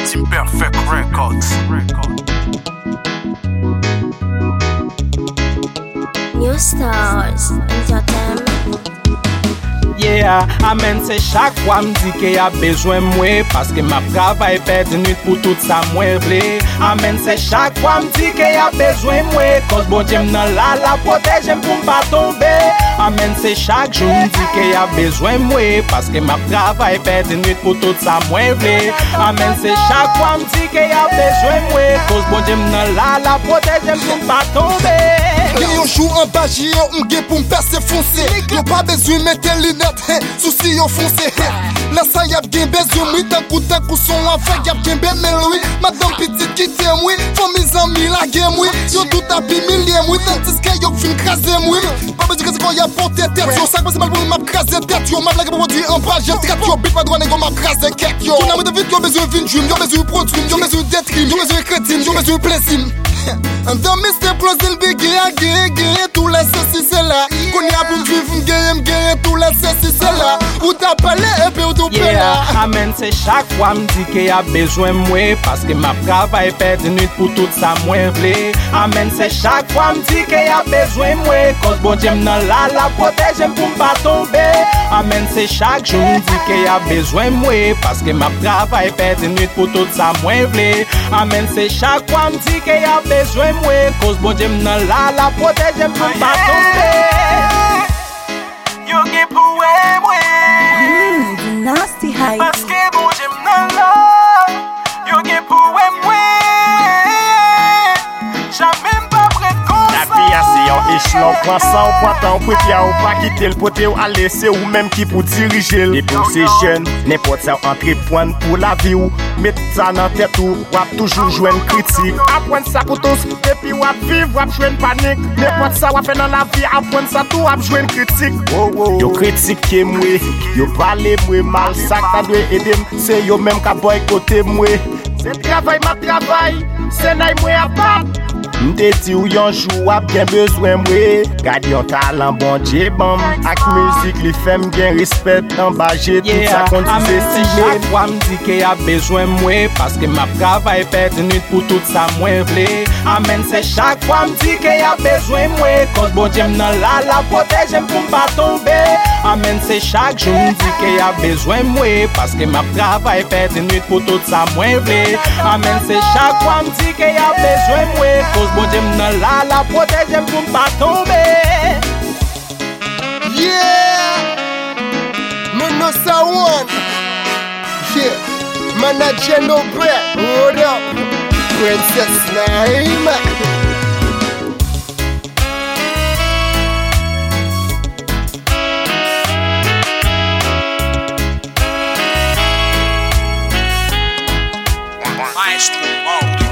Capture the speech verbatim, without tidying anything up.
Team Perfect Records. New Stars Entertainment. Yeah, amen c'est chaque fois m'di que y'a besoin moi parce que m'a travail fait de nuit pour tout ça moi vle. Amen c'est chaque fois m'di que y'a besoin moi cause bon Dieu m'nan la la protège pour m'pas tomber. Amen c'est chaque jour m'di que y'a besoin moi parce que m'a travail fait de nuit pour tout ça moi vle. Amen c'est chaque fois m'di que y'a besoin moi cause bon Dieu m'nan la la protège pour m'pas tomber. Yo joue en bas, j'ai un m'gé pour m'percer foncer. Yo pas besoin mettre lunettes, souci yo foncé. Là ça y'a bien besoin, oui, d'un coup d'un coup son avec y'a bien ben mais oui. Madame petite qui t'aime, oui, faut mes amis la game, oui. Yo tout à pi millième, oui, tandis que yo fin craser, oui. Pas besoin que c'est quand y'a porté tête, yo, ça c'est mal pour m'a craser tête, yo. M'a blague pour produire en bas, j'ai traite, yo, bit pas droit, négo m'a craser quête, yo. Tout n'a de vite, yo besoin d'une dream, yo besoin produire, yo besoin d'être yo besoin crétine, yo besoin plaisir. And the mister plus il be gay, gay, gay, tout les ceci c'est là. Qu'on y a pour vivre, gay, gay, tout les ceci c'est là. Ou t'as parlé et puis ou t'as parlé. Yeah, amen c'est chaque fois m'di que y'a besoin moi parce que m'a travail fait de nuit pour tout ça moi vle. Amen c'est chaque fois m'di que y'a besoin moi cause bon Dieu m'nan la la protège pour m'pas tomber. Amen c'est chaque jour m'di que y'a besoin moi parce que m'a travail fait de nuit pour tout ça moi vle. Amen c'est chaque fois m'di que y'a besoin moi cause bon Dieu m'nan la la protège pour m'pas tomber. Yo gen pou e mwen Mm, nasty hype. Paske bon Dieu m'nan la Yo gen pou e mwen Jamais m'pas prêt comme La ça. vie a c'est un échelon, prends ça ou pas tant pour dire ou pas quitter le poté ou à laisser ou même qui pour diriger. Les pour ces jeunes, n'importe ça entreprendre pour la vie ou mettre ça dans tête ou wap toujours jouer une critique. Apprendre ça pour tous et puis wap vivre, wap jouer une panique. N'importe ça wap fait dans la vie, apprendre ça tout wap jouer une critique. Oh, oh. Yo critiquer moi, yo parler moi mal, ça ka doit aider, c'est yo même ka boycotter moi. C'est travail ma travail, c'est naï moi à part. M'te dit ou yon jou a bien besoin mwe. Gade yon talent bon Dieu bam. Ak musique li fèm gen respect en bas j'ai tout ça qu'on dit c'est chaque fois m'di que y'a besoin moi parce que m'a travail fait de nuit pour tout ça moi vle. Amen c'est chaque fois m'di que y'a besoin moi cause bon Dieu m'nan la la protège pour m'pas tomber. Amen c'est chaque jour m'di que y'a besoin moi parce que m'a travail fait de nuit pour tout ça moi vle. Amen c'est chaque fois m'di que y'a besoin moi cause bon Dieu m'nan la la protège pour m'pas tomber. Yeah, me know ça one. Yeah, manager no bread. Hold up, Princess Naima. Maestro Maldo.